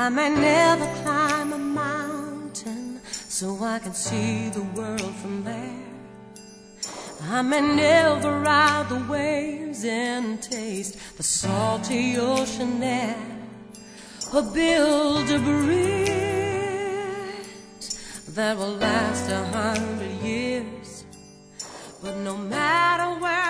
I may never climb a mountain so I can see the world from there. I may never ride the waves and taste the salty ocean air, or build a bridge that will last 100 years. But no matter where